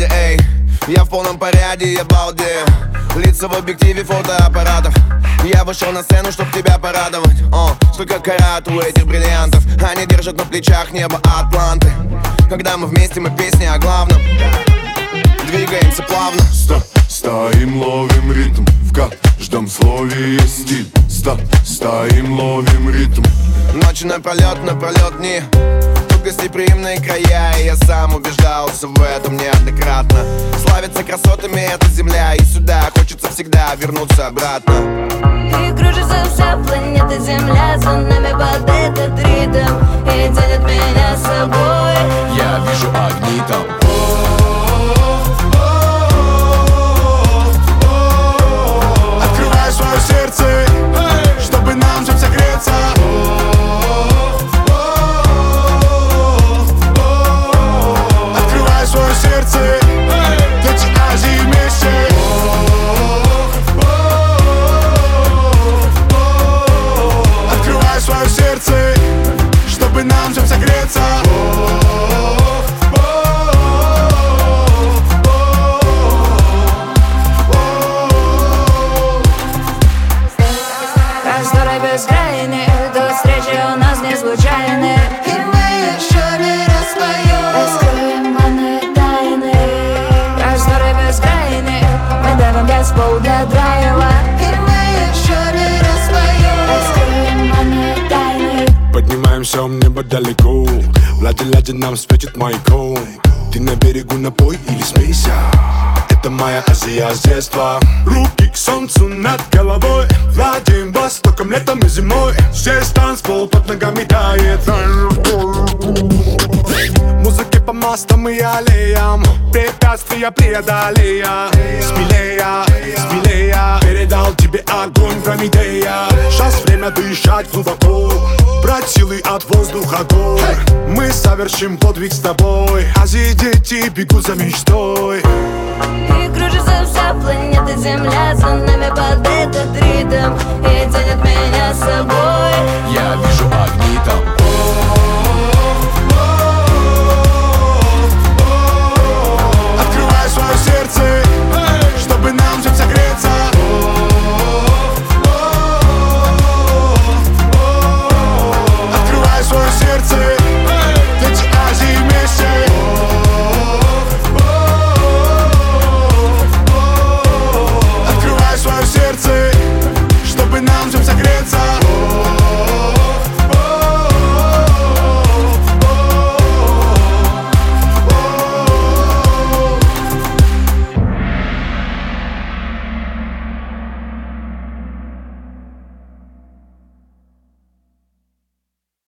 ради, эй. Я в полном порядке, я балдею. Лица в объективе фотоаппаратов. Я вышел на сцену, чтоб тебя порадовать. Столько карат у этих бриллиантов. Они держат на плечах небо Атланты. Когда мы вместе, мы песни о главном. Двигаемся плавно. Стоим, ловим ритм. В каждом слове есть стиль. Стоим, ловим ритм. Ночи напролет дни. Тут гостеприимные края, и я сам убеждался в этом неоднократно. Славится красотами эта земля, и сюда хочется всегда вернуться обратно. И кружится вся планета Земля за нами под этот ритм, и тянет меня с собой. Я вижу огни там. Открывай свое сердце, чтобы нам всем согреться. Открывай свое сердце, дети Азии вместе. Открывай свое сердце, чтобы нам всем согреться. Просторы бескрайние, до встречи у нас не случайны. И мы еще не распоем, раскроем манные тайны. Просторы бескрайние, мы давим газ пол для драйва. И мы еще не распоем, раскроем манные тайны. Поднимаемся в небо далеко. Ладе нам светит маяком. Ты на берегу, напой или смейся. Это моя Азия с детства. Руки к солнцу над головой. Владеем востоком, летом и зимой. Здесь танцпол под ногами тает. Музыки по мостам и аллеям. Препятствия преодолея. Смелее, смелее. Передал тебе огонь Прометея. Сейчас время дышать глубоко. Брать силы от воздуха гор. Мы совершим подвиг с тобой. Азии дети бегут за мечтой. И кружится вся планета Земля за нами под этот ритм, и тянет меня с собой.